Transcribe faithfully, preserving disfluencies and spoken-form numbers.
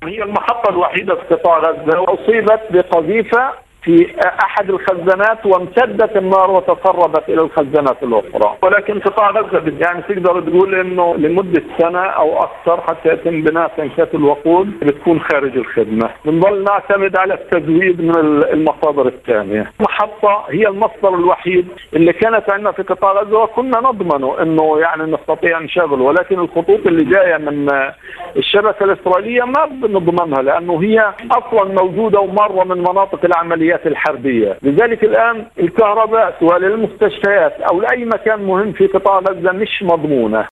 هي المحطة الوحيدة في قطاع غزة وأصيبت بقذيفة في أحد الخزانات وامتدت النار وتسربت إلى الخزانات الأخرى، ولكن قطاع غزة يعني تقدر تقول إنه لمدة سنة أو أكثر حتى يتم بناء تنكات الوقود بتكون خارج الخدمة. بنظل نعتمد على التزويد من المصادر الثانية. المحطة هي المصدر الوحيد اللي كانت عندنا في قطاع غزة وكنا نضمنه إنه يعني نستطيع نشغله، ولكن الخطوط اللي جاية من الشبكة الإسرائيلية ما بنضمنها لأنه هي أصلا موجودة ومرة من مناطق العمليات الحربية. لذلك الآن الكهرباء سواء للمستشفيات أو لأي مكان مهم في قطاع غزة مش مضمونة.